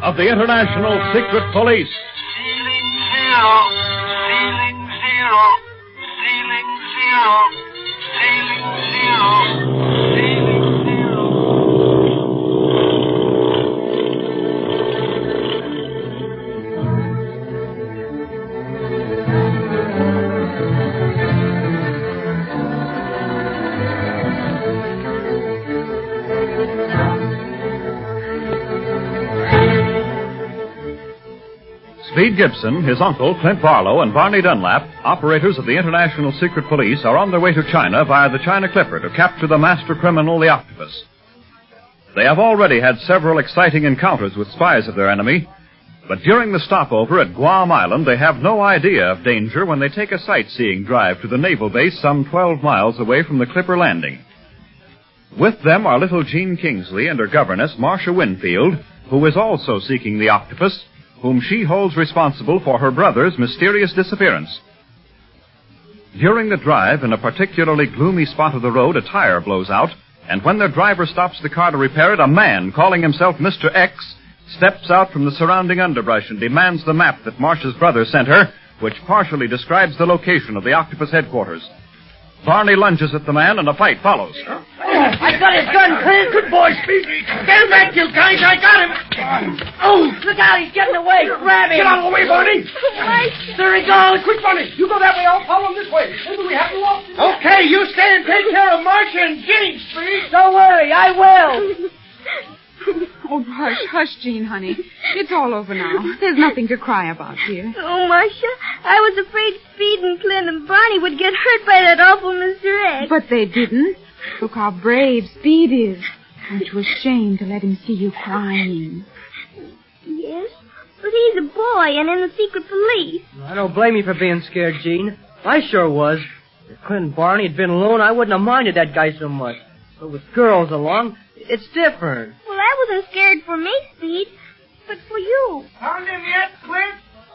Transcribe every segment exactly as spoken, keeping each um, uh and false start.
of the International Secret Police. Ceiling zero, ceiling zero, ceiling zero, ceiling zero, ceiling zero. Speed Gibson, his uncle, Clint Barlow, and Barney Dunlap, operators of the International Secret Police, are on their way to China via the China Clipper to capture the master criminal, the Octopus. They have already had several exciting encounters with spies of their enemy, but during the stopover at Guam Island, they have no idea of danger when they take a sightseeing drive to the naval base some twelve miles away from the Clipper landing. With them are little Jean Kingsley and her governess, Marcia Winfield, who is also seeking the Octopus, whom she holds responsible for her brother's mysterious disappearance. During the drive, in a particularly gloomy spot of the road, a tire blows out, and when their driver stops the car to repair it, a man, calling himself Mister X, steps out from the surrounding underbrush and demands the map that Marcia's brother sent her, which partially describes the location of the Octopus headquarters. Barney lunges at the man, and a fight follows. I got his gun, Clint. Good boy, Speedy. Stand back, you guys. I got him. Oh, look out. He's getting away. Grab him. Get out of the way, Barney. There he goes. Quick, Barney. You go that way. I'll follow him this way. Maybe we have to walk. Okay, you stay and take care of Marcia and Jean, Speed. Don't worry. I will. Oh, hush, hush, Jean, honey. It's all over now. There's nothing to cry about here. Oh, Marcia, I was afraid Speed and Clint and Barney would get hurt by that awful Mister X. But they didn't. Look how brave Speed is. Aren't you ashamed to let him see you crying? Yes, but he's a boy and in the secret police. I don't blame you for being scared, Jean. I sure was. If Clint and Barney had been alone, I wouldn't have minded that guy so much. But with girls along, it's different. Well, I wasn't scared for me, Speed, but for you. Found him yet, Clint?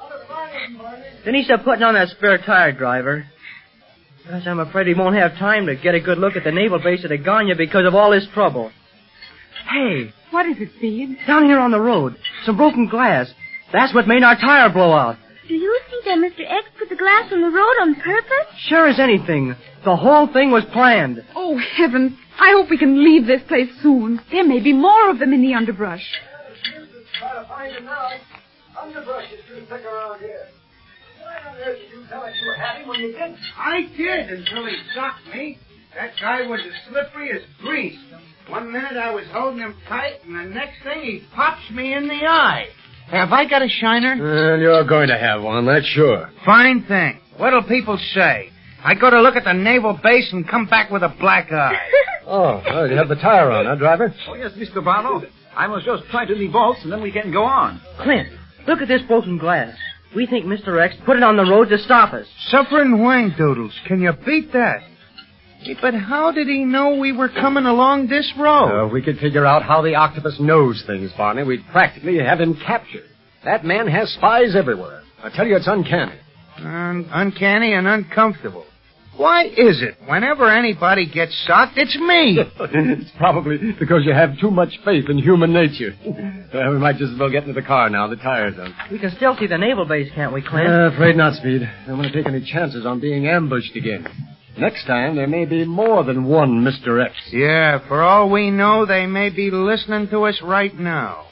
Denise are putting on that spare tire, driver. Gosh, I'm afraid he won't have time to get a good look at the naval base at Aganya because of all this trouble. Hey. What is it, Speed? Down here on the road. Some broken glass. That's what made our tire blow out. Do you think that Mister X put the glass on the road on purpose? Sure as anything. The whole thing was planned. Oh, heavens. I hope we can leave this place soon. There may be more of them in the underbrush. Try to find them now. Underbrush is pretty thick around here. Why on earth did you tell us you were having when you didn't? I did until he shocked me. That guy was as slippery as grease. One minute I was holding him tight, and the next thing he pops me in the eye. Have I got a shiner? Well, you're going to have one, that's sure. Fine thing. What'll people say? I go to look at the naval base and come back with a black eye. Oh, well, you have the tire on, huh, driver? Oh, yes, Mister Barlow. I must just tighten the bolts, and then we can go on. Clint, look at this broken glass. We think Mister X put it on the road to stop us. Suffering wang doodles. Can you beat that? Hey, but how did he know we were coming along this road? Uh, if we could figure out how the Octopus knows things, Barney, we'd practically have him captured. That man has spies everywhere. I tell you, it's uncanny. Un- uncanny and uncomfortable. Why is it whenever anybody gets socked, it's me? It's probably because you have too much faith in human nature. Uh, we might just as well get into the car now. The tire's on. We can still see the naval base, can't we, Clint? Uh, afraid not, Speed. I don't want to take any chances on being ambushed again. Next time, there may be more than one Mister X. Yeah, for all we know, they may be listening to us right now.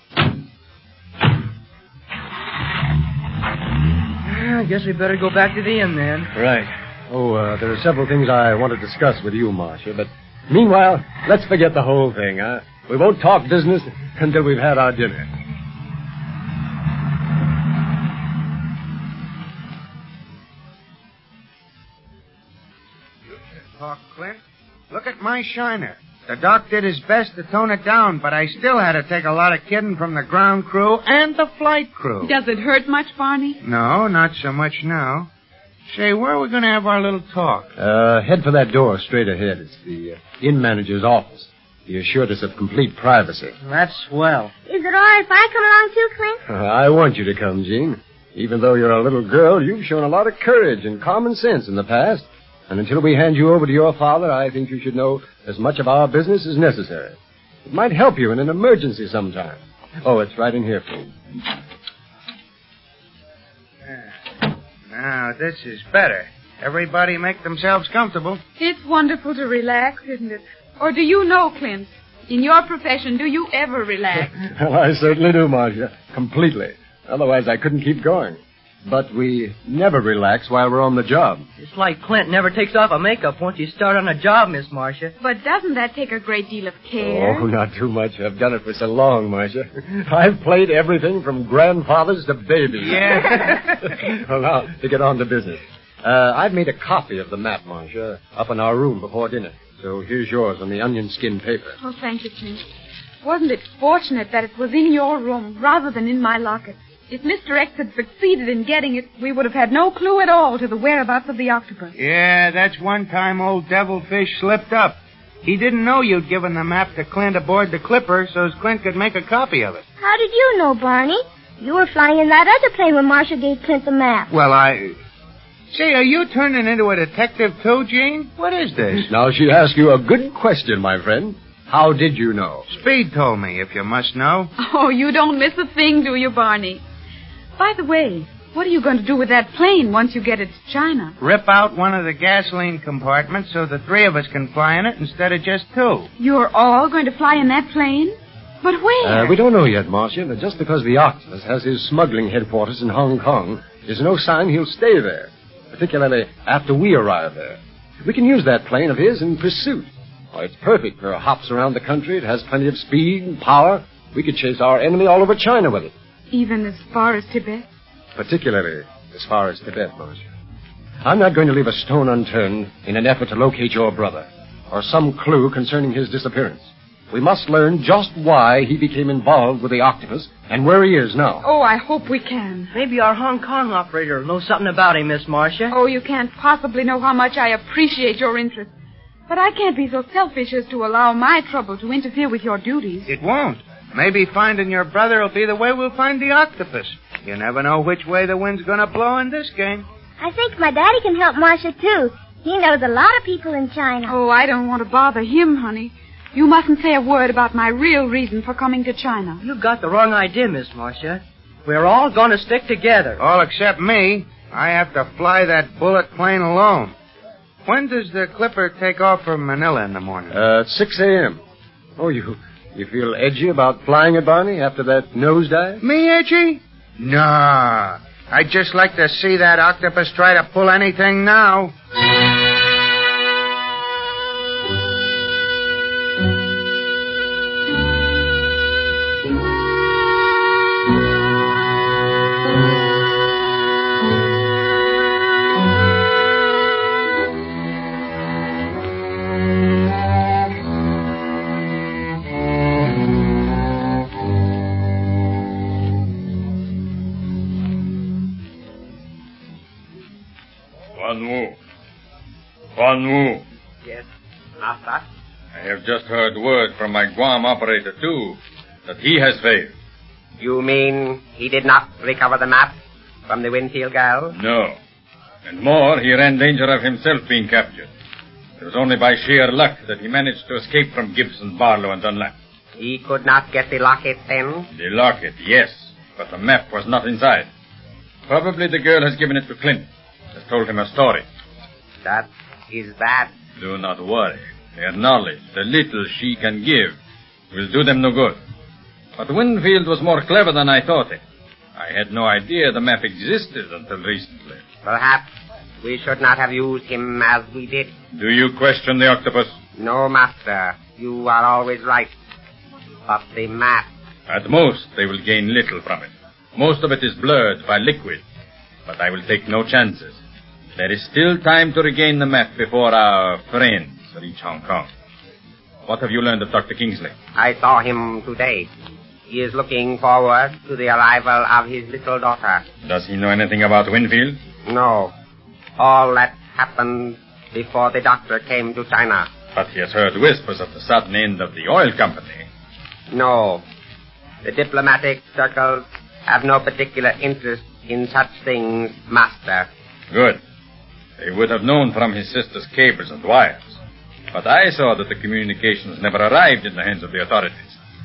I guess we better go back to the inn, then. Right. Oh, uh, there are several things I want to discuss with you, Marcia, but meanwhile, let's forget the whole thing, huh? We won't talk business until we've had our dinner. You can talk, Clint. Look at my shiner. The doc did his best to tone it down, but I still had to take a lot of kidding from the ground crew and the flight crew. Does it hurt much, Barney? No, not so much now. Say, where are we going to have our little talk? Uh, head for that door straight ahead. It's the uh, inn manager's office. He assured us of complete privacy. That's swell. Is it all right if I come along too, Clint? Uh, I want you to come, Jean. Even though you're a little girl, you've shown a lot of courage and common sense in the past. And until we hand you over to your father, I think you should know as much of our business as necessary. It might help you in an emergency sometime. Oh, it's right in here. Now, this is better. Everybody make themselves comfortable. It's wonderful to relax, isn't it? Or do you know, Clint? In your profession, do you ever relax? Well, I certainly do, Marcia. Completely. Otherwise, I couldn't keep going. But we never relax while we're on the job. It's like Clint never takes off a makeup once you start on a job, Miss Marcia. But doesn't that take a great deal of care? Oh, not too much. I've done it for so long, Marcia. I've played everything from grandfathers to babies. Yeah. Well, now, to get on to business. Uh, I've made a copy of the map, Marcia, up in our room before dinner. So here's yours on the onion skin paper. Oh, thank you, Clint. Wasn't it fortunate that it was in your room rather than in my locket? If Mister X had succeeded in getting it, we would have had no clue at all to the whereabouts of the octopus. Yeah, that's one time old Devilfish slipped up. He didn't know you'd given the map to Clint aboard the Clipper so as Clint could make a copy of it. How did you know, Barney? You were flying in that other plane when Marcia gave Clint the map. Well, I... Say, are you turning into a detective too, Gene? What is this? Now, she asked you a good question, my friend. How did you know? Speed told me, if you must know. Oh, you don't miss a thing, do you, Barney? By the way, what are you going to do with that plane once you get it to China? Rip out one of the gasoline compartments so the three of us can fly in it instead of just two. You're all going to fly in that plane? But where? Uh, we don't know yet, Marcia, but just because the octopus has his smuggling headquarters in Hong Kong is no sign he'll stay there, particularly after we arrive there. We can use that plane of his in pursuit. Oh, it's perfect for hops around the country. It has plenty of speed and power. We could chase our enemy all over China with it. Even as far as Tibet? Particularly as far as Tibet, Marcia. I'm not going to leave a stone unturned in an effort to locate your brother or some clue concerning his disappearance. We must learn just why he became involved with the octopus and where he is now. Oh, I hope we can. Maybe our Hong Kong operator will know something about him, Miss Marcia. Oh, you can't possibly know how much I appreciate your interest. But I can't be so selfish as to allow my trouble to interfere with your duties. It won't. Maybe finding your brother will be the way we'll find the octopus. You never know which way the wind's going to blow in this game. I think my daddy can help Marcia, too. He knows a lot of people in China. Oh, I don't want to bother him, honey. You mustn't say a word about my real reason for coming to China. You've got the wrong idea, Miss Marcia. We're all going to stick together. All except me. I have to fly that bullet plane alone. When does the Clipper take off from Manila in the morning? Uh, six a.m. Oh, you you feel edgy about flying it, Barney, after that nosedive? Me edgy? Nah. I'd just like to see that octopus try to pull anything now. Quan Wu. Quan Wu. Yes, Master? I have just heard word from my Guam operator, too, that he has failed. You mean he did not recover the map from the Winfield girl? No. And more, he ran danger of himself being captured. It was only by sheer luck that he managed to escape from Gibson, Barlow, and Dunlap. He could not get the locket then? The locket, yes, but the map was not inside. Probably the girl has given it to Clint. Has told him a story. That is bad. Do not worry. Their knowledge, the little she can give, will do them no good. But Winfield was more clever than I thought it. I had no idea the map existed until recently. Perhaps we should not have used him as we did. Do you question the octopus? No, Master. You are always right. But the map... At most, they will gain little from it. Most of it is blurred by liquid. But I will take no chances. There is still time to regain the map before our friends reach Hong Kong. What have you learned of Doctor Kingsley? I saw him today. He is looking forward to the arrival of his little daughter. Does he know anything about Winfield? No. All that happened before the doctor came to China. But he has heard whispers of the sudden end of the oil company. No. The diplomatic circles have no particular interest in such things, Master. Good. They would have known from his sister's cables and wires. But I saw that the communications never arrived in the hands of the authorities.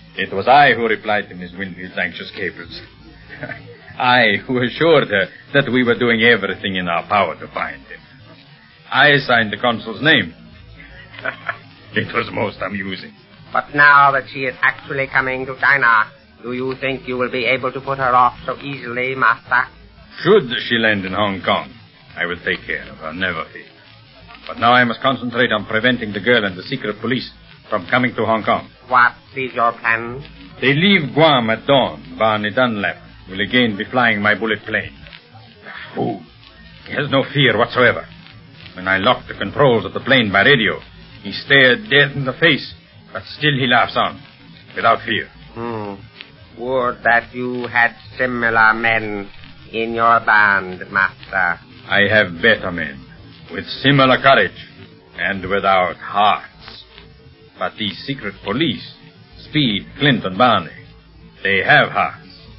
It was I who replied to Miss Winfield's anxious cables. I who assured her that we were doing everything in our power to find him. I signed the consul's name. It was most amusing. But now that she is actually coming to China, do you think you will be able to put her off so easily, Master? Should she land in Hong Kong, I will take care of her, never fear. But now I must concentrate on preventing the girl and the secret police from coming to Hong Kong. What is your plan? They leave Guam at dawn. Barney Dunlap will again be flying my bullet plane. Fool. He has no fear whatsoever. When I locked the controls of the plane by radio, he stared death in the face, but still he laughs on, without fear. Hmm. Would that you had similar men in your band, Master. I have better men, with similar courage, and without hearts. But these secret police, Speed, Clint, and Barney, they have hearts.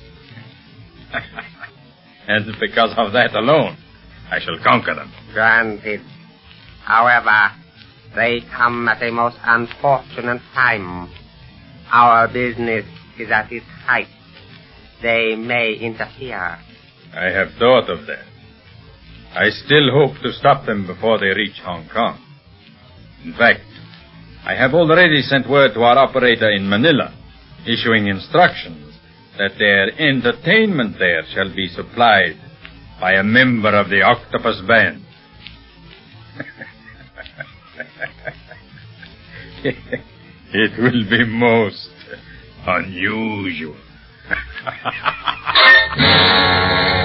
And because of that alone, I shall conquer them. Granted. However, they come at a most unfortunate time. Our business is at its height. They may interfere. I have thought of that. I still hope to stop them before they reach Hong Kong. In fact, I have already sent word to our operator in Manila, issuing instructions that their entertainment there shall be supplied by a member of the Octopus Band. It will be most unusual.